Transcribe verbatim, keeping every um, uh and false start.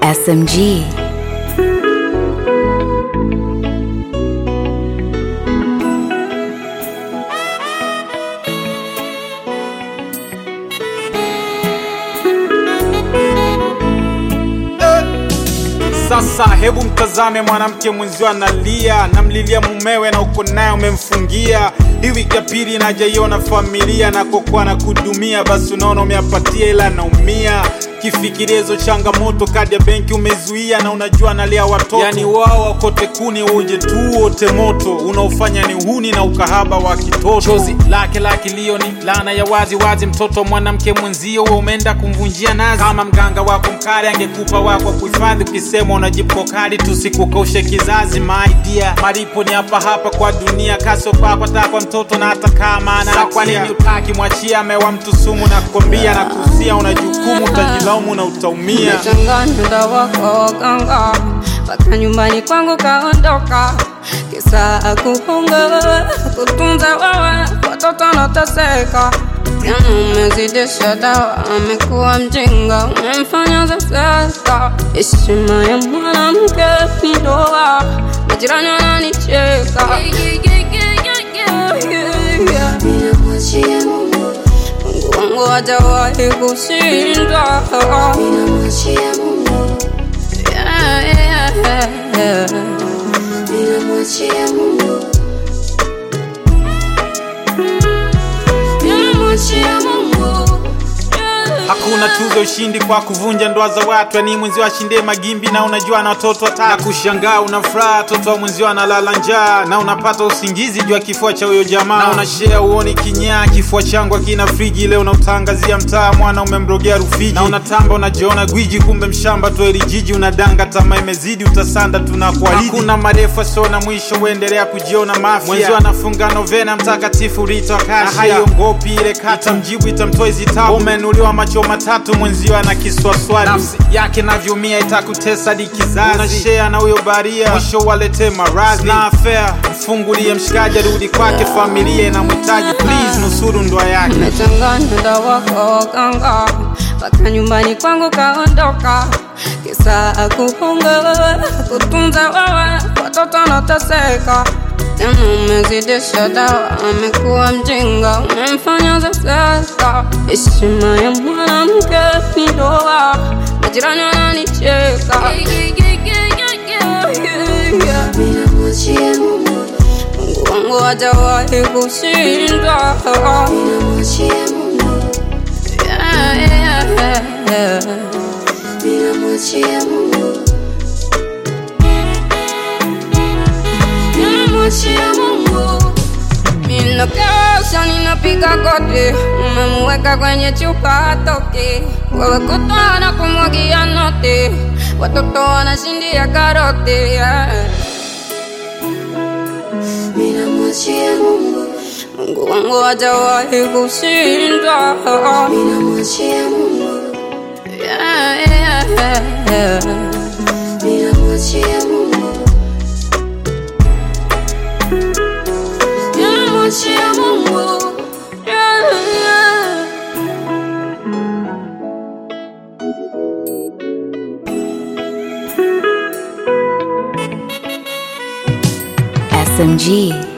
S M G. Sasa hebu mtazame mwanamke mwenzio analia, namlilia mumewe na uko naye umemfungia. Hii wiki ya pili najaiona familia na kokwa na kudumia, basi unaona umeapatia ila naumia. Kifikirezo changamoto kadi ya benki umezuia na unajua nalia watoto. Yani wao wakote kuni uje tu wote moto, unaofanya ni uhuni na ukahaba wa kitoto. Chozi lake laki lio ni lana ya wazi wazi, mtoto mwanamke mwenzio umeenda kumvunjia nazi. Kama mganga wako mkali angekupa wako kuhifadhi, ukisema unajipo kali tusikukaushe kizazi. My dear, maripo ni hapa hapa kwa dunia, kaso papa takwa mtoto na hata kama ana. Kwa nini utaki mwachia mewa mtu sumu na kukombia na kusia, unajukumu utajilaumu na utaumia. Nimechanganya dawa kwa waganga, paka nyumbani kwangu kaondoka, kisa kuhunga kutunza wewe watoto nateseka. Yana umezidisha dawa, amekuwa mjinga, umemfanya zeseka. Heshima ya mwanamke ni ndoa, majirani wananicheka. Ninamwachia Mungu, Mungu wangu hajawahi kushindwa. Ninamwachia Mungu, yeah, yeah, yeah. Ninamwachia Mungu, ninamwachia Mungu, yeah. Hakuna tuzo ushindi kwa kuvunja ndoa za watu, yani mwenzio ashinde magimbi na unajua na watoto watatu. Na kushangaa unafuraha watoto wa mwenzio analala njaa, na unapata usingizi jua kifua cha huyo jamaa. Na unashare uoni kinyaa, kifua changu akina friji, leo unautangazia mtaa mwana umemrogea Rufiji. Na unatamba unajiona gwiji, kumbe mshamba tu eli jiji, unadanga tamaa imezidi utasanda tunakuahidi. Hakuna marefu sona mwisho, uendelea kujiona mafia. Mwenzio anafunga novena mtakatifu Rita Akashia, na haiongopi ile kata mjibu itamtoa hizi tabu. Umenuliwa macho matatu mwenzio ana kiswaswali, nafsi yake navyumia itakutesa di kizazi. Unashare na huyo baria, mwisho walete maradhi. Na affair mfungulie mshikaji rudi kwake, familia inamhitaji, please nusuru ndoa yake. Nimechanganya dawa kwa waganga, paka nyumbani kwangu kaondoka, kisa kuhunga kutunza wewe watoto nateseka. Yana umezidisha dawa, amekuwa mjinga, umemfanya zeseka. Heshima ya mwanamke ni ndoa, majirani wananicheka. Ninamwachia Mungu, Mungu wangu hajawahi kushindwa. Ninamwachia Mungu, yeah, yeah, yeah. Ninamwachia Mungu, ninamwachia Mungu. Ninakesha ninapiga goti, umemweka kwenye chupa hatoki. Wewe kutoa na kumwagia noti, watoto wanashindia karoti, yeah. Ninamwachia Mungu, Mungu wangu hajawahi kushindwa. Ninamwachia Mungu, yeah, yeah, yeah. Ninamwachia Mungu, ninamwachia Mungu, yeah, yeah. S M G.